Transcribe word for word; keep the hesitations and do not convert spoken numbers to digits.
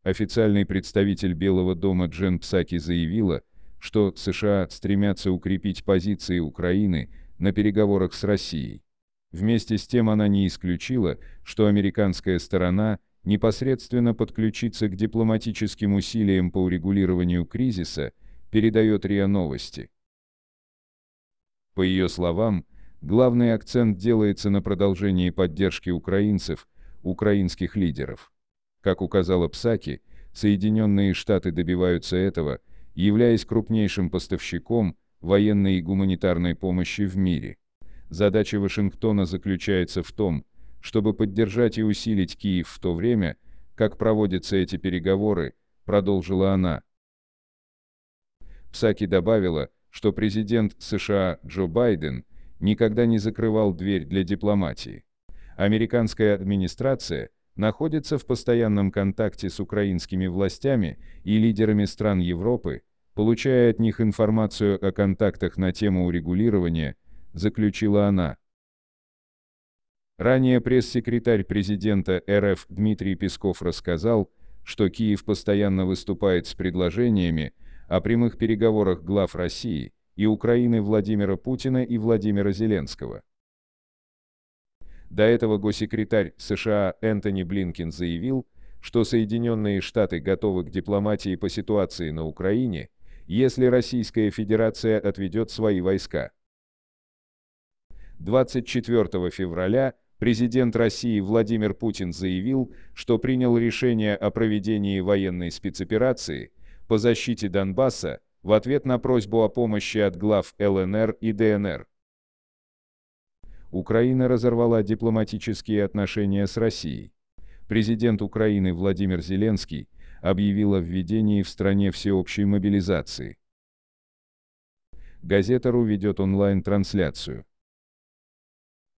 Официальный представитель Белого дома Джен Псаки заявила, что США стремятся укрепить позиции Украины на переговорах с Россией. Вместе с тем она не исключила, что американская сторона непосредственно подключится к дипломатическим усилиям по урегулированию кризиса, передает РИА Новости. По ее словам, главный акцент делается на продолжении поддержки украинцев, украинских лидеров. Как указала Псаки, Соединенные Штаты добиваются этого, являясь крупнейшим поставщиком военной и гуманитарной помощи в мире. Задача Вашингтона заключается в том, чтобы поддержать и усилить Киев в то время, как проводятся эти переговоры, продолжила она. Псаки добавила, что президент США Джо Байден никогда не закрывал дверь для дипломатии. Американская администрация находится в постоянном контакте с украинскими властями и лидерами стран Европы, получая от них информацию о контактах на тему урегулирования, заключила она. Ранее пресс-секретарь президента эр эф Дмитрий Песков рассказал, что Киев постоянно выступает с предложениями о прямых переговорах глав России и Украины Владимира Путина и Владимира Зеленского. До этого госсекретарь США Энтони Блинкен заявил, что Соединенные Штаты готовы к дипломатии по ситуации на Украине, если Российская Федерация отведет свои войска. двадцать четвёртого февраля президент России Владимир Путин заявил, что принял решение о проведении военной спецоперации по защите Донбасса в ответ на просьбу о помощи от глав эл эн эр и дэ эн эр. Украина разорвала дипломатические отношения с Россией. Президент Украины Владимир Зеленский объявил о введении в стране всеобщей мобилизации. Газета точка ру ведет онлайн-трансляцию.